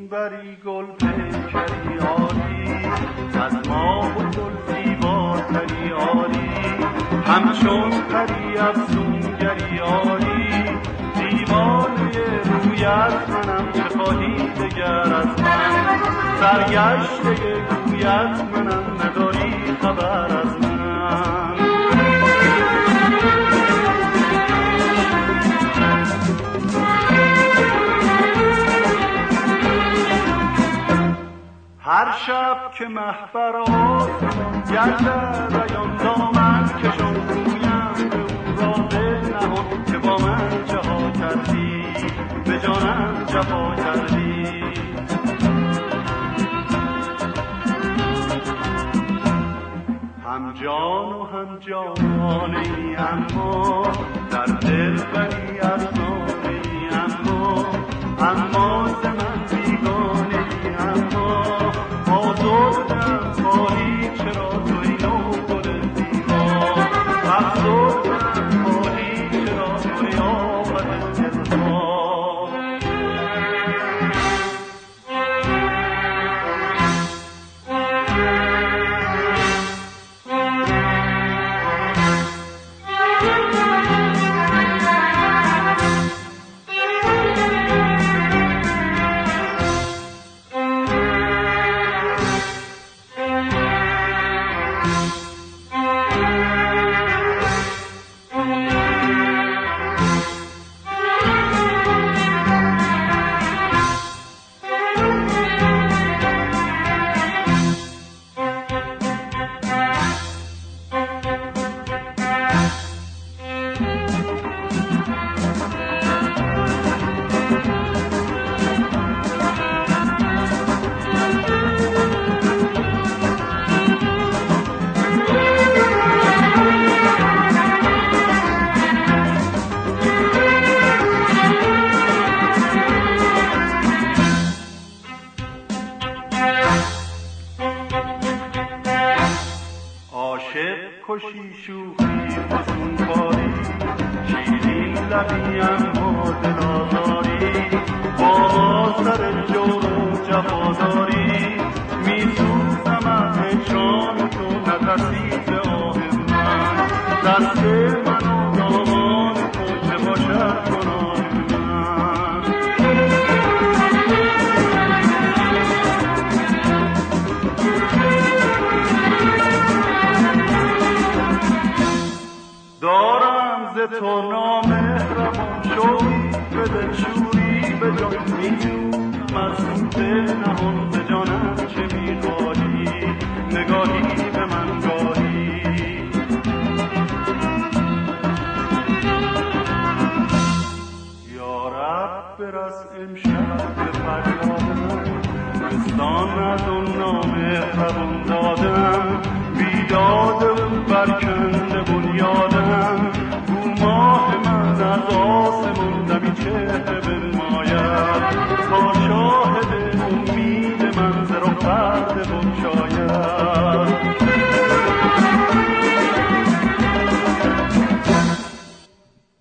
بری گل پیکری آری، از ماه و زلفی باتری آری، همچون پری افسونگری آری، دیوانه رویت منم چه خواهی دگر از من، سرگشته گویت منم نداری خبر از من. هر شب که محبر آسمان گردد ایان دامن کشان رویم به او را دل نهان که با من جفا کردی، به جانم جفا کردی. هم جان و هم جانانی اما در دل بری افسانه‌ای اما ز من بیگانه ای اما آزردم خواهی چرا توی نو گل زیبا، افسردم خواهی چرا توی آفت دلها. کشی شوخی فسون کاری، شیرین لبی اما دل آزاری، با سر جور و جفاداری، می سوزم از هجران تو نفسی ز آه من، دست من و دامان تو چه باشد گناه من. دارم ز تو نامهربان شوقی به دلشوری به جان میجویم از این دل نهان به جانم چه میخواهی نگاهی به من گاهی. یا رب برس امشب به فریادم، بستان از اون نامهربان دادم، بیداد اون برکنده بنیادم، گو ماه من از آسمون دمی چهره